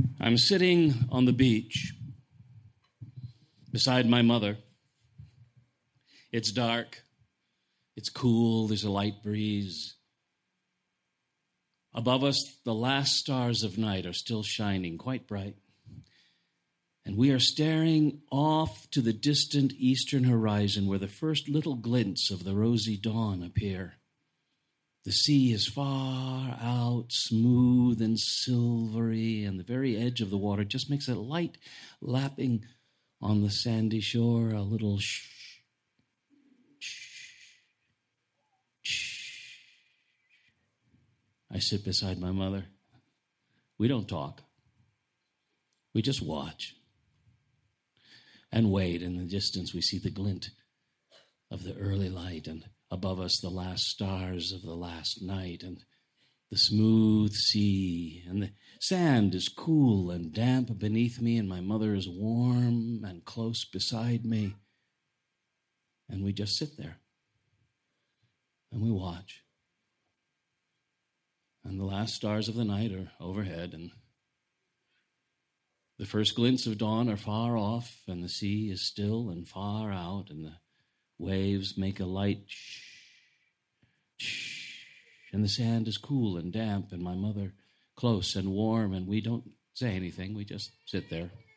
I'm sitting on the beach beside my mother. It's dark. It's cool. There's a light breeze. Above us, the last stars of night are still shining quite bright. And we are staring off to the distant eastern horizon where the first little glints of the rosy dawn appear. The sea is far out, smooth and silvery, and the very edge of the water just makes a light lapping on the sandy shore, a little shh, shh, shh. I sit beside my mother. We don't talk. We just watch and wait. In the distance, we see the glint of the early light, and above us, the last stars of the last night, and the smooth sea, and the sand is cool and damp beneath me, and my mother is warm and close beside me. And we just sit there, and we watch. And the last stars of the night are overhead, and the first glints of dawn are far off, and the sea is still and far out, and the waves make a light shh, shh, and the sand is cool and damp, and my mother close and warm, and we don't say anything. We just sit there.